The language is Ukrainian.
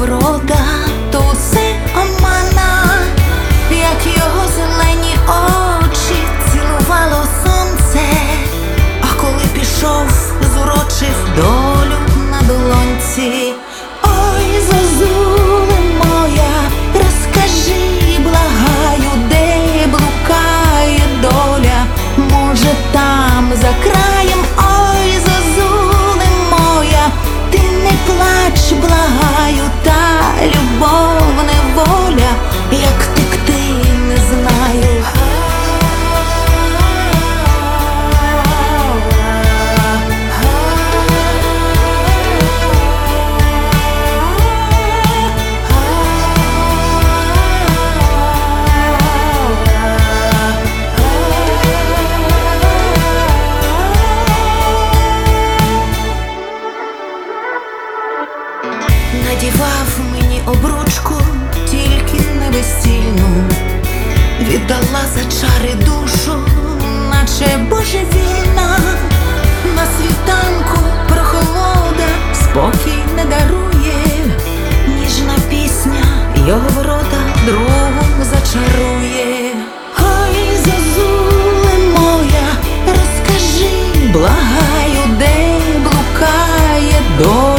врода, то все омана, як його зелені очі цілувало сонце, а коли пішов, зурочив долю на долонці. Ой, зозуле моя, розкажи, благаю, де блукає доля, може там за краєм. Ой, зозуле моя, ти не плач, благаю, та любов неволя, як втекти не знаю. Надівав мені обручку, тільки не весільну, віддала за чари душу, наче божевільна. На світанку прохолода спокій не дарує, ніжна пісня його врода другу зачарує. Ой, зозуле моя, розкажи, благаю, де блукає доля,